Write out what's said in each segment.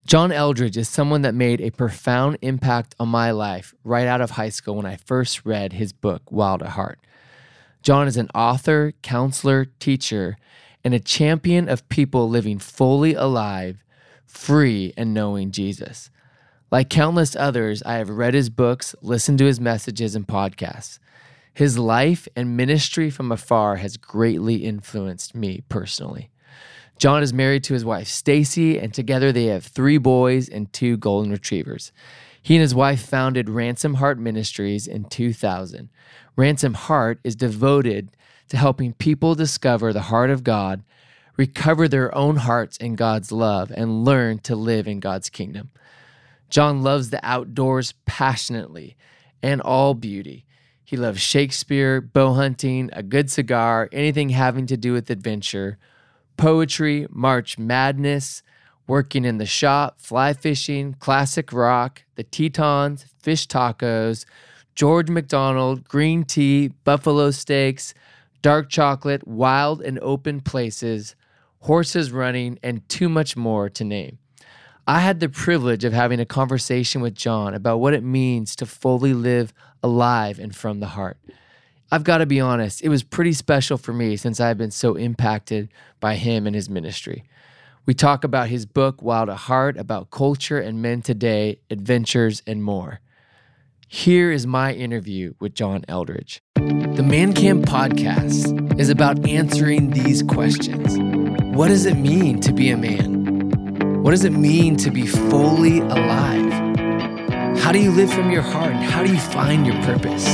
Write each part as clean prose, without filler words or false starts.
John Eldredge is someone that made a profound impact on my life right out of high school when I first read his book, Wild at Heart. John is an author, counselor, teacher, and a champion of people living fully alive, free, and knowing Jesus. Like countless others, I have read his books, listened to his messages and podcasts. His life and ministry from afar has greatly influenced me personally. John is married to his wife, Stacy, and together they have 3 boys and 2 golden retrievers. He and his wife founded Ransom Heart Ministries in 2000. Ransom Heart is devoted to helping people discover the heart of God, recover their own hearts in God's love, and learn to live in God's kingdom. John loves the outdoors passionately and all beauty. He loves Shakespeare, bow hunting, a good cigar, anything having to do with adventure, poetry, March Madness, working in the shop, fly fishing, classic rock, the Tetons, fish tacos, George McDonald, green tea, buffalo steaks, dark chocolate, wild and open places, horses running, and too much more to name. I had the privilege of having a conversation with John about what it means to fully live alive and from the heart. I've got to be honest, it was pretty special for me since I've been so impacted by him and his ministry. We talk about his book, Wild at Heart, about culture and men today, adventures, and more. Here is my interview with John Eldredge. The Man Camp podcast is about answering these questions. What does it mean to be a man? What does it mean to be fully alive? How do you live from your heart, and how do you find your purpose?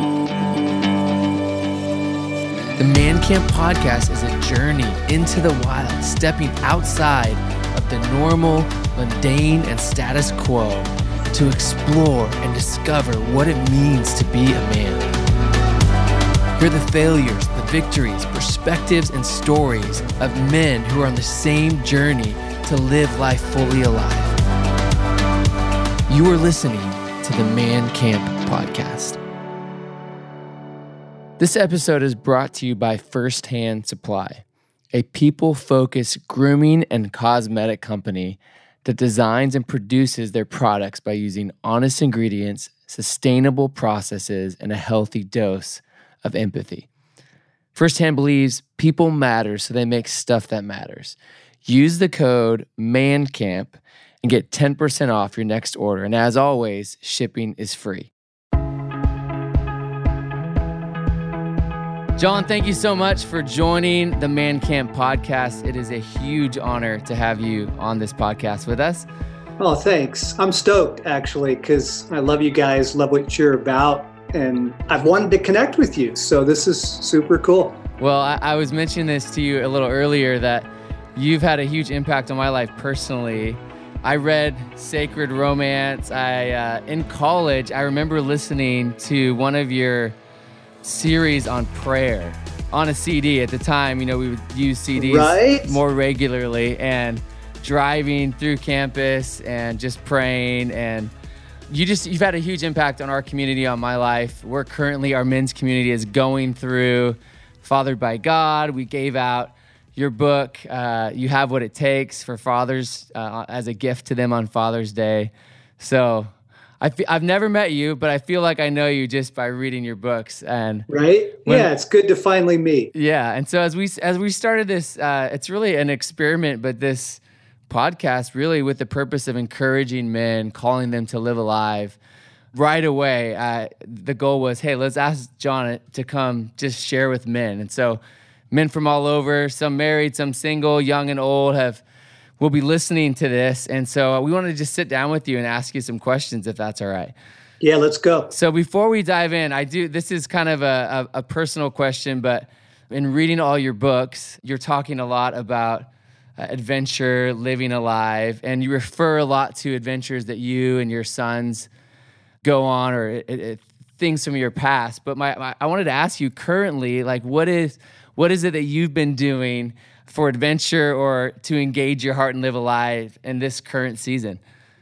The Man Camp podcast is a journey into the wild, stepping outside of the normal, mundane, and status quo to explore and discover what it means to be a man. Hear the failures, the victories, perspectives, and stories of men who are on the same journey to live life fully alive. You are listening to the Man Camp podcast. This episode is brought to you by First Hand Supply, a people-focused grooming and cosmetic company that designs and produces their products by using honest ingredients, sustainable processes, and a healthy dose of empathy. First Hand believes people matter, so they make stuff that matters. Use the code MANCAMP and get 10% off your next order. And as always, shipping is free. John, thank you so much for joining the Man Camp podcast. It is a huge honor to have you on this podcast with us. Oh, thanks. I'm stoked, actually, because I love you guys, love what you're about, and I've wanted to connect with you. So this is super cool. Well, I was mentioning this to you a little earlier that you've had a huge impact on my life personally. I read Sacred Romance. In college, I remember listening to one of your series on prayer on a CD. At the time, we would use CDs more regularly, and driving through campus and just praying. And you've had a huge impact on our community, on my life. We're currently, our men's community is going through Fathered by God. We gave out your book, You Have What It Takes, for fathers as a gift to them on Father's Day. So I've never met you, but I feel like I know you just by reading your books. And it's good to finally meet. Yeah, and so as we started this, it's really an experiment, but this podcast really with the purpose of encouraging men, calling them to live alive. Right away, the goal was, hey, let's ask John to come just share with men. And so men from all over, some married, some single, young and old, will be listening to this. And so we wanted to just sit down with you and ask you some questions, if that's all right. Yeah, let's go. So before we dive in, this is kind of a personal question, but in reading all your books, you're talking a lot about adventure, living alive, and you refer a lot to adventures that you and your sons go on, or things from your past. But I wanted to ask you currently, like, what is it that you've been doing for adventure or to engage your heart and live alive in this current season?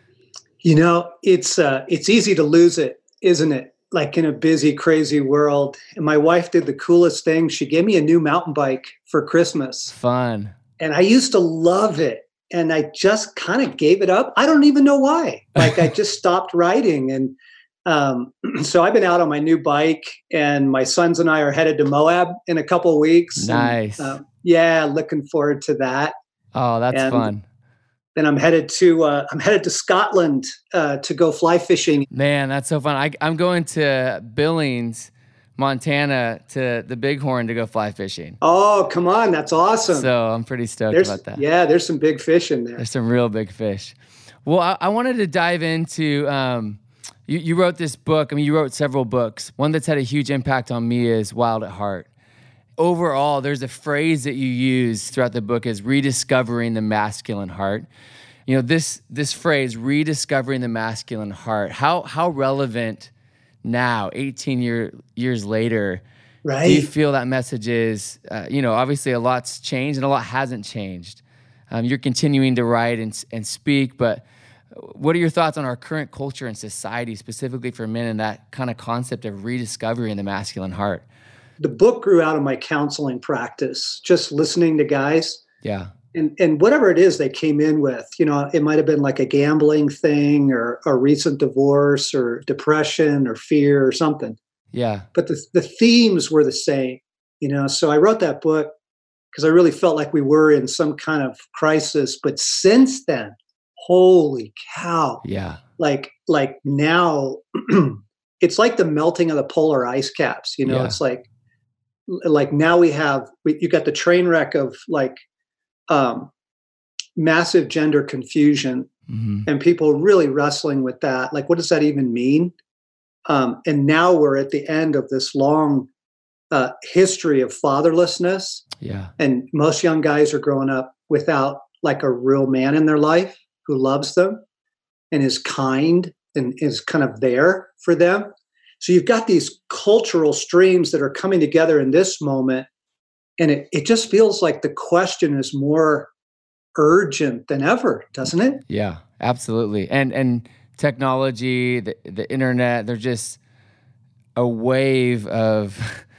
It's easy to lose it, isn't it? Like in a busy, crazy world. And my wife did the coolest thing. She gave me a new mountain bike for Christmas. Fun. And I used to love it. and I just kind of gave it up. I don't even know why. Like I just stopped writing. And so I've been out on my new bike, and my sons and I are headed to Moab in a couple of weeks. Nice. And, yeah, looking forward to that. Oh, that's fun. Then I'm headed to Scotland to go fly fishing. Man, that's so fun. I'm going to Billings, Montana, to the Bighorn to go fly fishing. Oh, come on. That's awesome. So I'm pretty stoked about that. Yeah, there's some big fish in there. There's some real big fish. Well, I wanted to dive into, you wrote this book. I mean, you wrote several books. One that's had a huge impact on me is Wild at Heart. Overall, there's a phrase that you use throughout the book is rediscovering the masculine heart. You know, this phrase, rediscovering the masculine heart, how relevant now, 18 years later, right? Do you feel that message is, obviously a lot's changed and a lot hasn't changed. You're continuing to write and speak, but what are your thoughts on our current culture and society, specifically for men, and that kind of concept of rediscovering the masculine heart? The book grew out of my counseling practice, just listening to guys. Yeah. And whatever it is they came in with, it might have been like a gambling thing or a recent divorce or depression or fear or something. Yeah. But the themes were the same, So I wrote that book because I really felt like we were in some kind of crisis. But since then, holy cow. Yeah. Like now, it's like the melting of the polar ice caps, Yeah. It's like now you got the train wreck of massive gender confusion, and people really wrestling with that. Like, what does that even mean? And now we're at the end of this long history of fatherlessness. Yeah. And most young guys are growing up without like a real man in their life who loves them and is kind and is kind of there for them. So you've got these cultural streams that are coming together in this moment. And it just feels like the question is more urgent than ever, doesn't it? Yeah, absolutely. And technology, the internet, they're just a wave of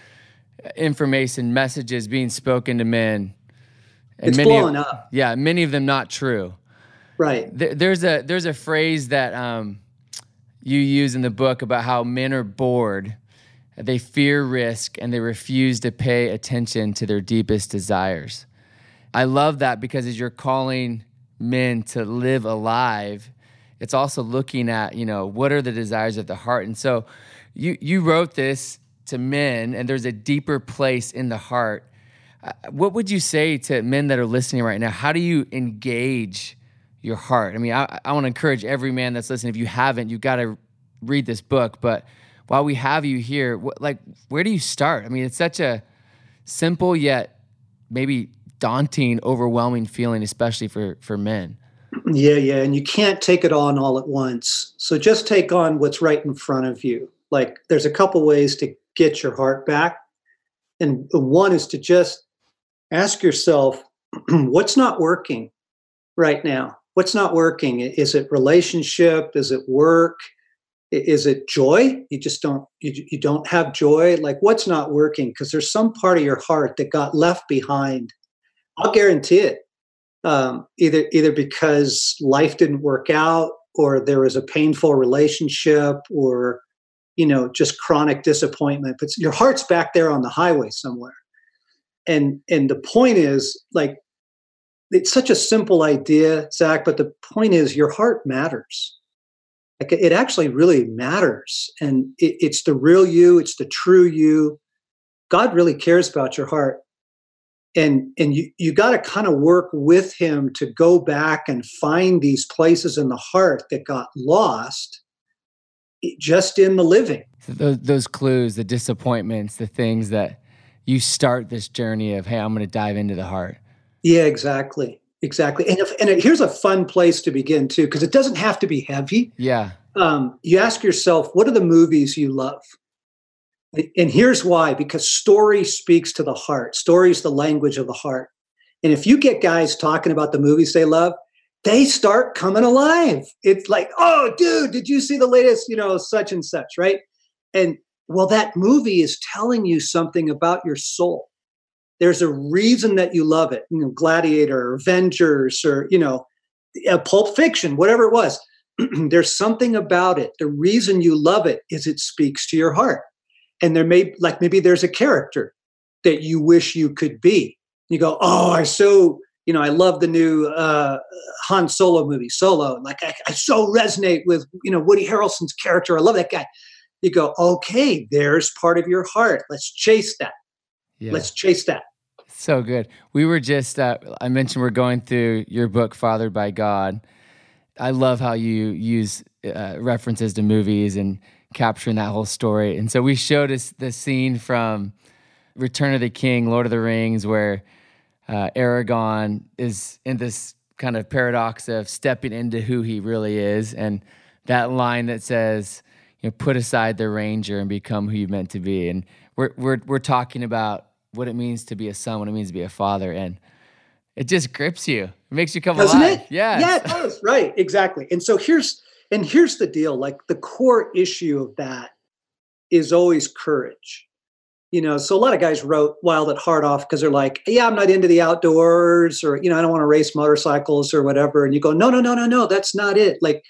information, messages being spoken to men. And it's blowing up. Yeah, many of them not true. Right. There's a phrase that you use in the book about how men are bored. They fear risk and they refuse to pay attention to their deepest desires. I love that because as you're calling men to live alive, it's also looking at, what are the desires of the heart? And so you wrote this to men, and there's a deeper place in the heart. What would you say to men that are listening right now? How do you engage your heart? I mean, I want to encourage every man that's listening. If you haven't, you've got to read this book. But while we have you here, where do you start? I mean, it's such a simple yet maybe daunting, overwhelming feeling, especially for men. Yeah. And you can't take it on all at once. So just take on what's right in front of you. Like there's a couple ways to get your heart back. And one is to just ask yourself, what's not working right now? What's not working? Is it relationship? Is it work? Is it joy? You don't have joy. Like what's not working? Because there's some part of your heart that got left behind. I'll guarantee it. Either because life didn't work out, or there was a painful relationship, or just chronic disappointment. But your heart's back there on the highway somewhere. And the point is, like, it's such a simple idea, Zach. But the point is, your heart matters. Like it actually really matters, and it's the real you. It's the true you. God really cares about your heart. And you got to kind of work with him to go back and find these places in the heart that got lost just in the living. So those clues, the disappointments, the things that you start this journey of, hey, I'm going to dive into the heart. Yeah, exactly. And here's a fun place to begin too, because it doesn't have to be heavy. Yeah. You ask yourself, what are the movies you love? And here's why, because story speaks to the heart. Story is the language of the heart. And if you get guys talking about the movies they love, they start coming alive. It's like, oh, dude, did you see the latest, such and such, right? And well, that movie is telling you something about your soul. There's a reason that you love it. Gladiator, Avengers, or, Pulp Fiction, whatever it was. There's something about it. The reason you love it is it speaks to your heart. And maybe there's a character that you wish you could be. You go, oh, I love the new Han Solo movie, Solo. Like I so resonate with, Woody Harrelson's character. I love that guy. You go, okay, there's part of your heart. Let's chase that. Yeah. Let's chase that. So good. We were just, I mentioned we're going through your book, Fathered by God. I love how you use references to movies and capturing that whole story. And so we showed us the scene from Return of the King, Lord of the Rings, where Aragorn is in this kind of paradox of stepping into who he really is. And that line that says, put aside the ranger and become who you're meant to be. And we're talking about what it means to be a son, what it means to be a father. And it just grips you. It makes you come alive. Doesn't it? Yeah. Yeah, it does. Right. Exactly. And so here's the deal. Like the core issue of that is always courage. So a lot of guys wrote Wild at Heart off because they're like, yeah, I'm not into the outdoors, or, I don't want to race motorcycles or whatever. And you go, no, that's not it. Like,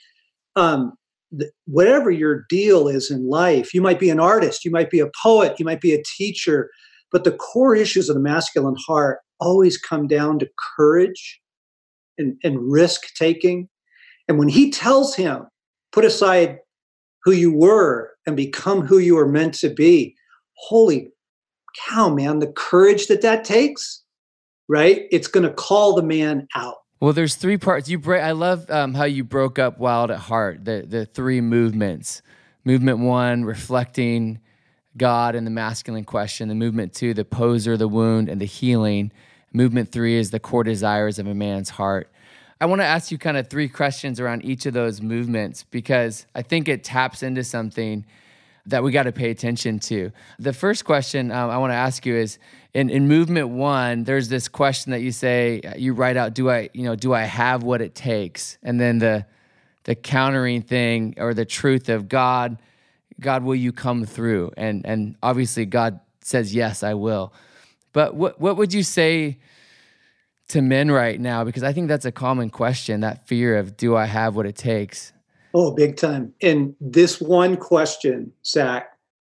whatever your deal is in life, you might be an artist, you might be a poet, you might be a teacher, but the core issues of the masculine heart always come down to courage and risk taking. And when he tells him, put aside who you were and become who you were meant to be, holy cow, man, the courage that takes, right? It's going to call the man out. Well, there's three parts. I love how you broke up Wild at Heart, the three movements. Movement 1, reflecting God and the masculine question. The movement 2, the poser, the wound, and the healing. Movement 3 is the core desires of a man's heart. I want to ask you kind of 3 questions around each of those movements because I think it taps into something that we got to pay attention to. The first question I want to ask you is, in movement 1, there's this question that you write out, do I have what it takes? And then the countering thing or the truth of God, will you come through? And obviously God says, yes, I will. But what would you say to men right now? Because I think that's a common question, that fear of, do I have what it takes? Oh, big time. And this one question, Zach,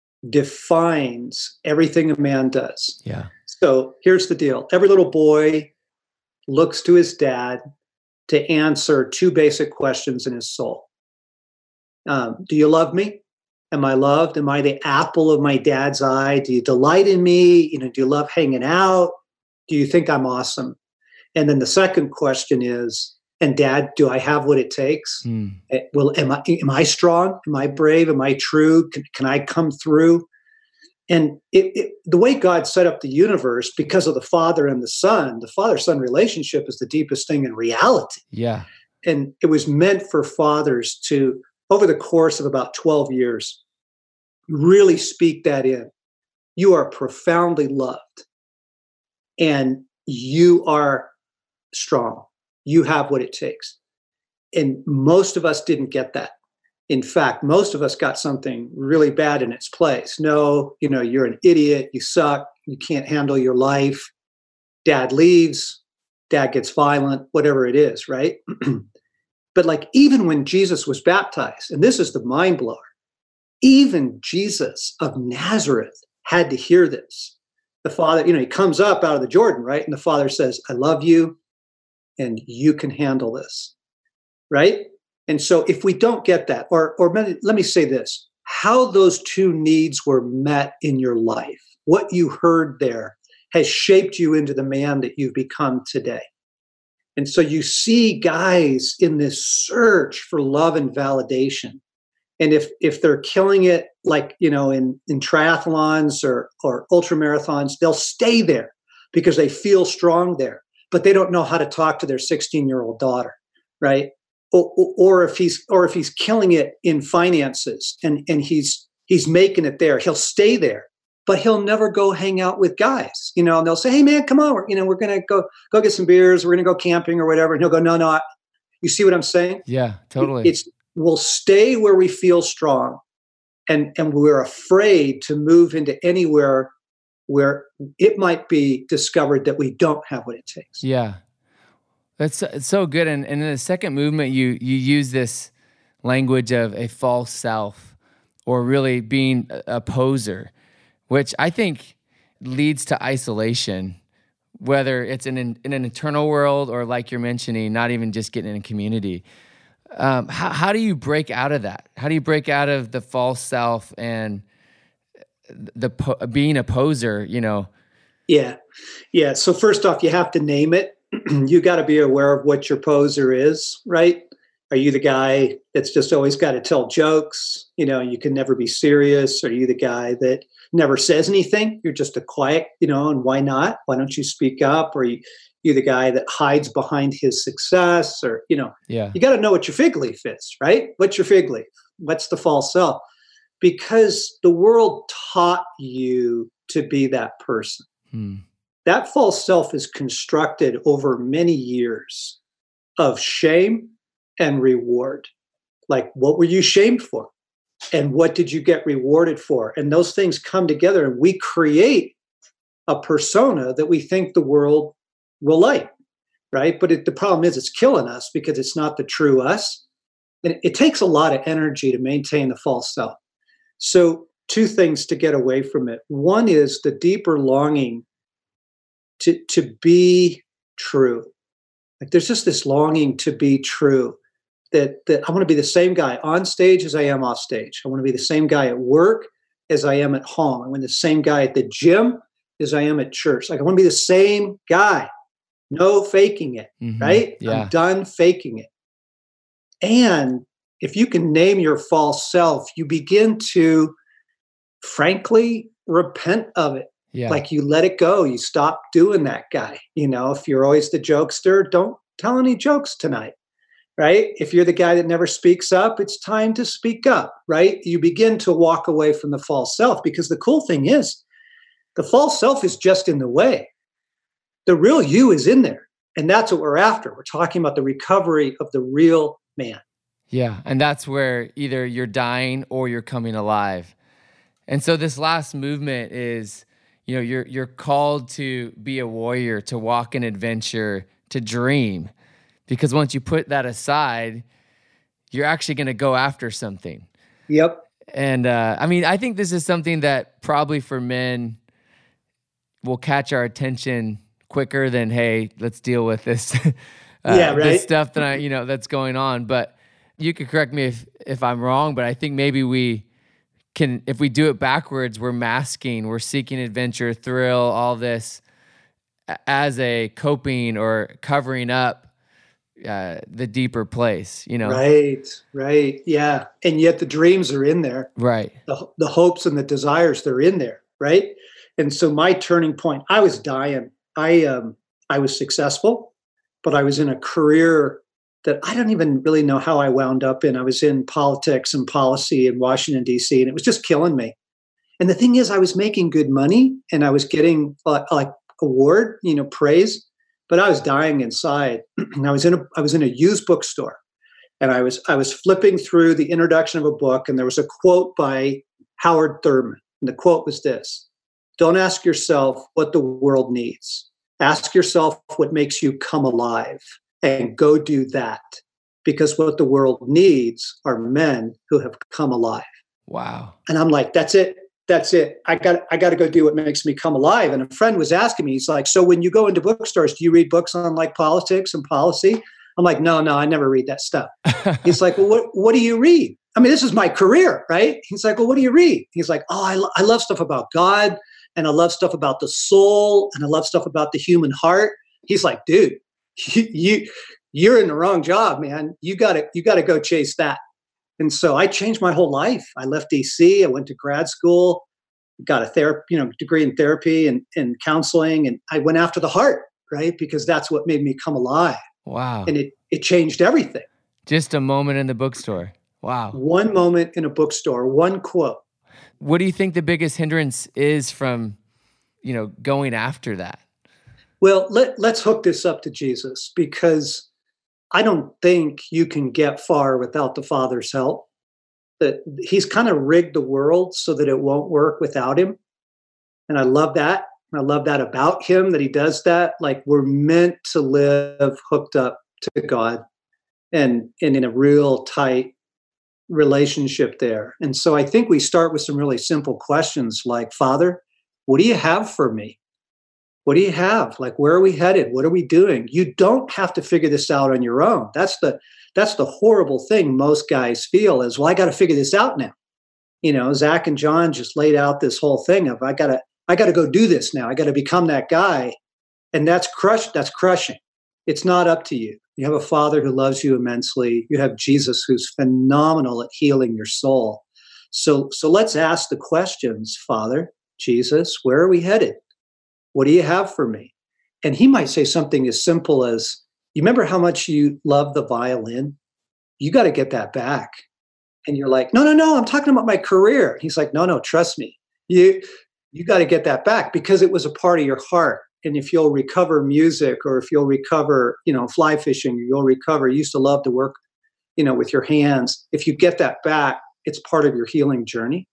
defines everything a man does. Yeah. So here's the deal. Every little boy looks to his dad to answer 2 basic questions in his soul. Do you love me? Am I loved? Am I the apple of my dad's eye? Do you delight in me? Do you love hanging out? Do you think I'm awesome? And then the second question is, and Dad, do I have what it takes? Well, am I strong? Am I brave? Am I true? Can I come through? And the way God set up the universe, because of the Father and the Father-Son relationship is the deepest thing in reality. Yeah. And it was meant for fathers to, over the course of about 12 years, really speak that in. You are profoundly loved, and you are strong. You have what it takes. And most of us didn't get that. In fact, most of us got something really bad in its place. No, you're an idiot. You suck. You can't handle your life. Dad leaves. Dad gets violent, whatever it is, right? But even when Jesus was baptized, and this is the mind blower, even Jesus of Nazareth had to hear this. The Father, he comes up out of the Jordan, right? And the Father says, I love you. And you can handle this, right? And so if we don't get that, or let me say this, how those 2 needs were met in your life, what you heard there has shaped you into the man that you've become today. And so you see guys in this search for love and validation. And if they're killing it, in triathlons or ultra marathons, they'll stay there because they feel strong there. But they don't know how to talk to their 16-year-old daughter, right? Or if he's killing it in finances and he's making it there, he'll stay there, but he'll never go hang out with guys, and they'll say, hey man, come on, we're going to go get some beers. We're going to go camping or whatever. And he'll go, no. You see what I'm saying? Yeah, totally. We'll stay where we feel strong and we're afraid to move into anywhere where it might be discovered that we don't have what it takes. Yeah. That's it's so good. And in the second movement, you use this language of a false self, or really being a poser, which I think leads to isolation, whether it's in an internal world or, like you're mentioning, not even just getting in a community. How do you break out of that? How do you break out of the false self and being a poser, Yeah. So first off, you have to name it. You got to be aware of what your poser is, right? Are you the guy that's just always got to tell jokes? You can never be serious. Are you the guy that never says anything? You're just a quiet, and why not? Why don't you speak up? Or you the guy that hides behind his success? Or, Yeah. You got to know what your fig leaf is, right? What's your fig leaf? What's the false self? Because the world taught you to be that person. That false self is constructed over many years of shame and reward. Like, what were you shamed for? And what did you get rewarded for? And those things come together, and we create a persona that we think the world will like, right? But the problem is it's killing us because it's not the true us. And it takes a lot of energy to maintain the false self. So two things to get away from it. One is the deeper longing to be true. Like, there's just this longing to be true, that I want to be the same guy on stage as I am off stage. I want to be the same guy at work as I am at home. I want the same guy at the gym as I am at church. Like, I want to be the same guy. No faking it, right? Yeah. I'm done faking it. And if you can name your false self, you begin to, frankly, repent of it. Yeah. Like, you let it go. You stop doing that guy. If you're always the jokester, don't tell any jokes tonight, right? If you're the guy that never speaks up, it's time to speak up, right? You begin to walk away from the false self, because the cool thing is the false self is just in the way. The real you is in there. And that's what we're after. We're talking about the recovery of the real man. Yeah. And that's where either you're dying or you're coming alive. And so this last movement is, you're called to be a warrior, to walk in adventure, to dream. Because once you put that aside, you're actually going to go after something. Yep. And I think this is something that probably for men will catch our attention quicker than, hey, let's deal with this, right? This stuff that that's going on. But you could correct me if I'm wrong, but I think maybe we can, if we do it backwards, we're seeking adventure, thrill, all this as a coping or covering up the deeper place, Right. Yeah. And yet the dreams are in there. Right. The hopes and the desires, they're in there. Right. And so my turning point, I was dying. I was successful, but I was in a career that I don't even really know how I wound up in. I was in politics and policy in Washington, D.C., and it was just killing me. And the thing is, I was making good money and I was getting like award, praise, but I was dying inside. And I was in a used bookstore, and I was flipping through the introduction of a book, and there was a quote by Howard Thurman. And the quote was this: "Don't ask yourself what the world needs. Ask yourself what makes you come alive, and go do that. Because what the world needs are men who have come alive." Wow. And I'm like, that's it. I got to go do what makes me come alive. And a friend was asking me, he's like, "So when you go into bookstores, do you read books on like politics and policy?" I'm like, no, I never read that stuff. He's like, "Well, what do you read?" I mean, this is my career, right? He's like, "Well, what do you read?" He's like, "Oh, I love stuff about God, and I love stuff about the soul, and I love stuff about the human heart." He's like, "Dude, you're in the wrong job, man. You got to go chase that." And so I changed my whole life. I left DC. I went to grad school, got a degree in therapy and counseling, and I went after the heart, right? Because that's what made me come alive. Wow. And it changed everything. Just a moment in the bookstore. Wow. One moment in a bookstore, one quote. What do you think the biggest hindrance is from, going after that? Well, let's hook this up to Jesus, because I don't think you can get far without the Father's help. That he's kind of rigged the world so that it won't work without him. And I love that. I love that about him, that he does that. Like, we're meant to live hooked up to God and in a real tight relationship there. And so I think we start with some really simple questions like, Father, what do you have for me? What do you have? Like, where are we headed? What are we doing? You don't have to figure this out on your own. That's the horrible thing most guys feel is, well, I got to figure this out now. You know, Zach and John just laid out this whole thing of, I got to go do this now. I got to become that guy. And that's crushing. It's not up to you. You have a Father who loves you immensely. You have Jesus who's phenomenal at healing your soul. So let's ask the questions, Father, Jesus, where are we headed? What do you have for me? And he might say something as simple as, you remember how much you love the violin? You got to get that back. And you're like, no, I'm talking about my career. He's like, no, trust me. You got to get that back because it was a part of your heart. And if you'll recover music, or if you'll recover, fly fishing, you'll recover. You used to love to work, with your hands. If you get that back, it's part of your healing journey.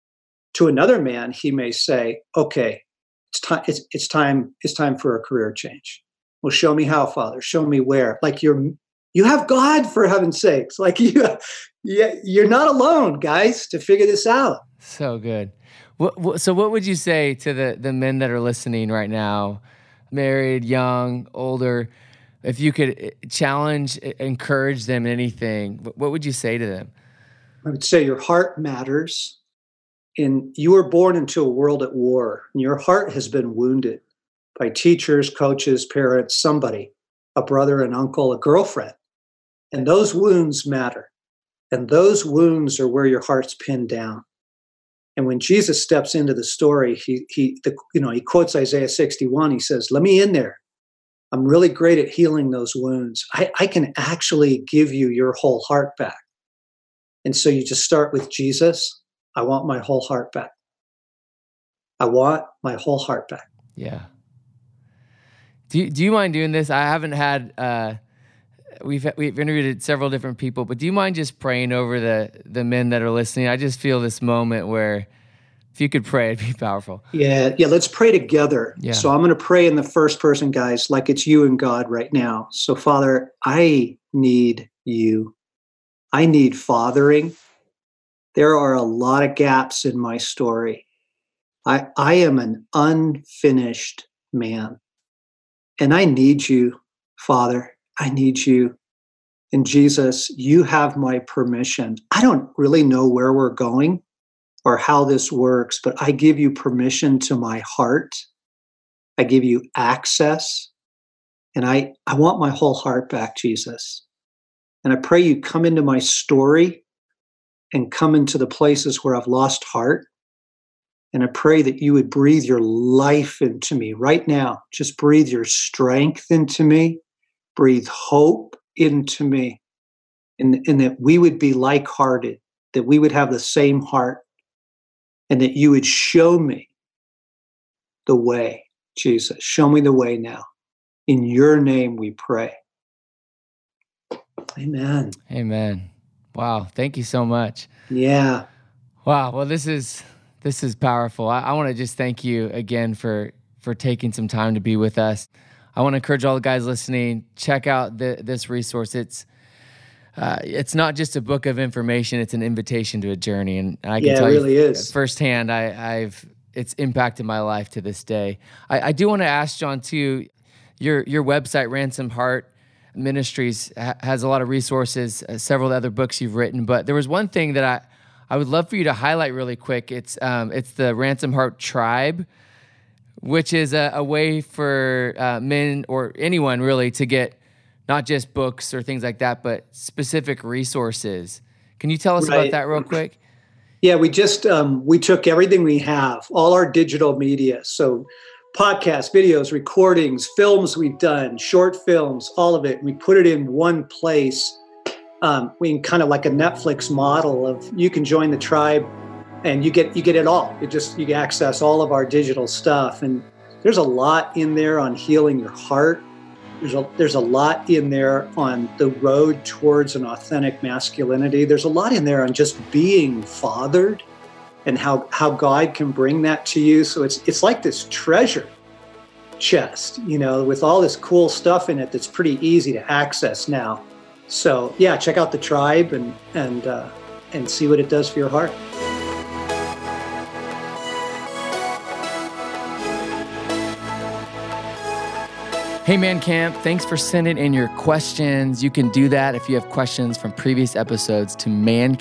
To another man, he may say, okay, it's time for a career change. Well, show me how, Father. Show me where. Like, you have God, for heaven's sakes. Like, you're not alone, guys, to figure this out. So good. So what would you say to the men that are listening right now, married, young, older, if you could challenge, encourage them in anything, what would you say to them? I would say your heart matters. And you were born into a world at war, and your heart has been wounded by teachers, coaches, parents, somebody, a brother, an uncle, a girlfriend. And those wounds matter. And those wounds are where your heart's pinned down. And when Jesus steps into the story, he quotes Isaiah 61. He says, let me in there. I'm really great at healing those wounds. I can actually give you your whole heart back. And so you just start with Jesus. I want my whole heart back. I want my whole heart back. Yeah. Do you mind doing this? I haven't had, we've interviewed several different people, but do you mind just praying over the men that are listening? I just feel this moment where if you could pray, it'd be powerful. Yeah. Let's pray together. Yeah. So I'm going to pray in the first person, guys, like it's you and God right now. So Father, I need you. I need fathering. There are a lot of gaps in my story. I am an unfinished man. And I need you, Father. I need you. And Jesus, you have my permission. I don't really know where we're going or how this works, but I give you permission to my heart. I give you access. And I want my whole heart back, Jesus. And I pray you come into my story and come into the places where I've lost heart. And I pray that you would breathe your life into me right now. Just breathe your strength into me. Breathe hope into me. And that we would be like-hearted, that we would have the same heart, and that you would show me the way, Jesus. Show me the way now. In your name we pray. Amen. Amen. Wow. Thank you so much. Yeah. Wow. Well, this is powerful. I want to just thank you again for taking some time to be with us. I want to encourage all the guys listening, check out this resource. It's not just a book of information; it's an invitation to a journey, and I can tell it really is firsthand. It's impacted my life to this day. I do want to ask John too. Your website, Ransomed Heart Ministries, has a lot of resources. Several other books you've written, but there was one thing that I would love for you to highlight really quick. It's the Ransomed Heart Tribe, which is a way for men or anyone really to get not just books or things like that, but specific resources. Can you tell us about that real quick? Yeah, we just we took everything we have, all our digital media, so podcasts, videos, recordings, films we've done, short films, all of it. We put it in one place. We kind of like a Netflix model of you can join the tribe and you get it all. You access all of our digital stuff. And there's a lot in there on healing your heart. There's a lot in there on the road towards an authentic masculinity. There's a lot in there on just being fathered and how God can bring that to you. So it's like this treasure chest, with all this cool stuff in it that's pretty easy to access now. So yeah, check out the Tribe and see what it does for your heart. Hey Man Camp, thanks for sending in your questions. You can do that if you have questions from previous episodes to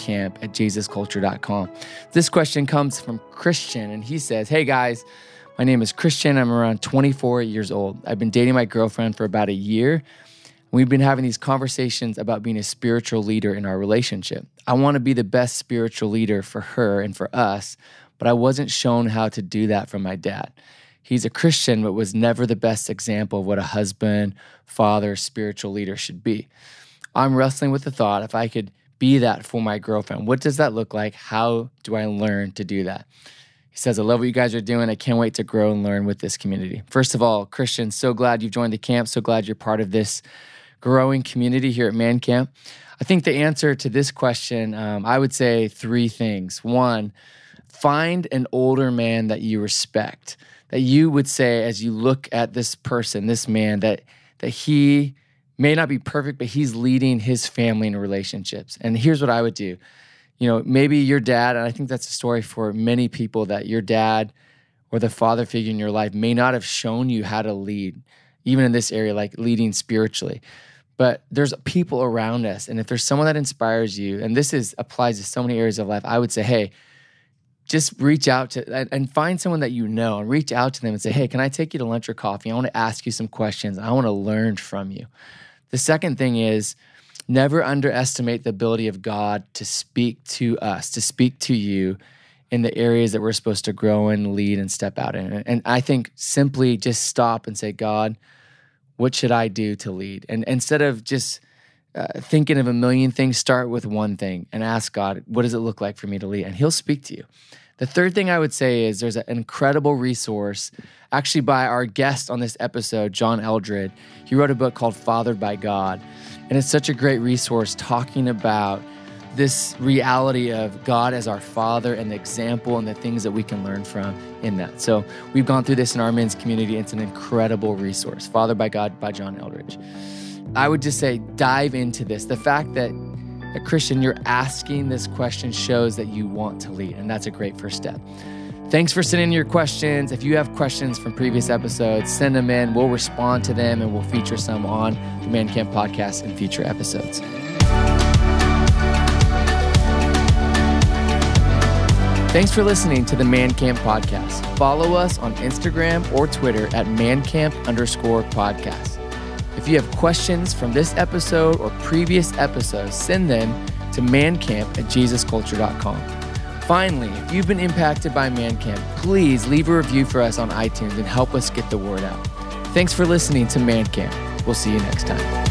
mancamp@jesusculture.com. This question comes from Christian, and he says, hey guys, my name is Christian. I'm around 24 years old. I've been dating my girlfriend for about a year. We've been having these conversations about being a spiritual leader in our relationship. I want to be the best spiritual leader for her and for us, but I wasn't shown how to do that from my dad. He's a Christian, but was never the best example of what a husband, father, spiritual leader should be. I'm wrestling with the thought, if I could be that for my girlfriend, what does that look like? How do I learn to do that? He says, I love what you guys are doing. I can't wait to grow and learn with this community. First of all, Christian, so glad you've joined the camp. So glad you're part of this growing community here at Man Camp. I think the answer to this question, I would say 3 things. 1, find an older man that you respect, that you would say as you look at this person, this man, that he may not be perfect, but he's leading his family in relationships. And here's what I would do. Maybe your dad, and I think that's a story for many people, that your dad or the father figure in your life may not have shown you how to lead, even in this area, like leading spiritually. But there's people around us, and if there's someone that inspires you, and this applies to so many areas of life, I would say, hey, just reach out to and find someone that you know and reach out to them and say, hey, can I take you to lunch or coffee? I want to ask you some questions. I want to learn from you. The second thing is never underestimate the ability of God to speak to us, to speak to you in the areas that we're supposed to grow in, lead, and step out in. And I think simply just stop and say, God, what should I do to lead? And instead of just thinking of a million things, start with one thing and ask God, what does it look like for me to lead? And he'll speak to you. The third thing I would say is there's an incredible resource actually by our guest on this episode, John Eldred. He wrote a book called Fathered by God. And it's such a great resource talking about this reality of God as our Father and the example and the things that we can learn from in that. So we've gone through this in our men's community. It's an incredible resource. Fathered by God by John Eldredge. I would just say dive into this. The fact that Christian, you're asking this question shows that you want to lead, and that's a great first step. Thanks for sending your questions. If you have questions from previous episodes, send them in. We'll respond to them, and we'll feature some on the Man Camp podcast in future episodes. Thanks for listening to the Man Camp podcast. Follow us on Instagram or Twitter at mancamp_podcast. If you have questions from this episode or previous episodes, send them to mancamp@jesusculture.com. Finally, if you've been impacted by Man Camp, please leave a review for us on iTunes and help us get the word out. Thanks for listening to Man Camp. We'll see you next time.